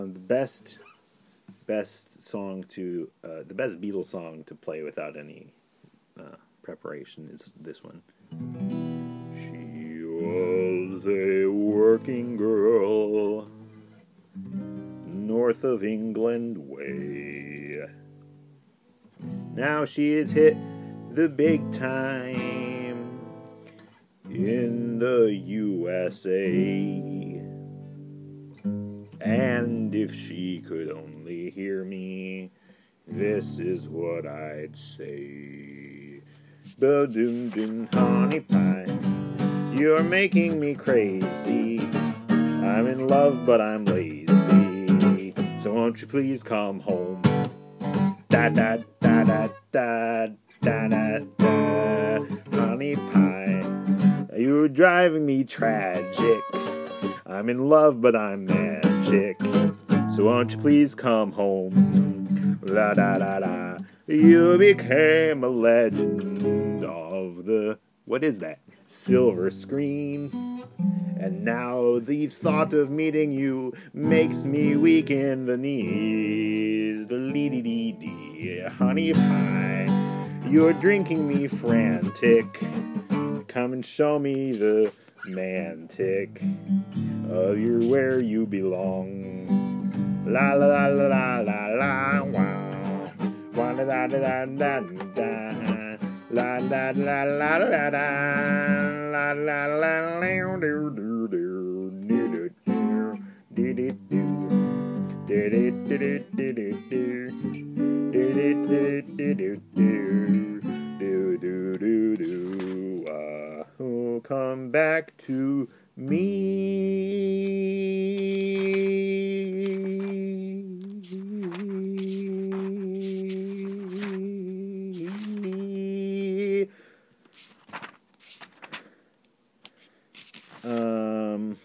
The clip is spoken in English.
The best Beatles song to play without any preparation is this one. She was a working girl north of England way. Now she has hit the big time in the USA. And if she could only hear me, this is what I'd say. Ba-doom-doom, honey pie, you're making me crazy. I'm in love, but I'm lazy. So won't you please come home? Da-da-da-da-da-da-da-da. Honey pie, you're driving me tragic. I'm in love, but I'm magic. So won't you please come home? La da da da. You became a legend of the, what is that? Silver screen. And now the thought of meeting you makes me weak in the knees. Dee-dee-dee-dee. Honey pie, you're drinking me frantic. Come and show me the mantic of you're where you belong. La la la la la la wow. Wa da da da da da. La la la la la da. La la la la do do do do do do do. Come back to me.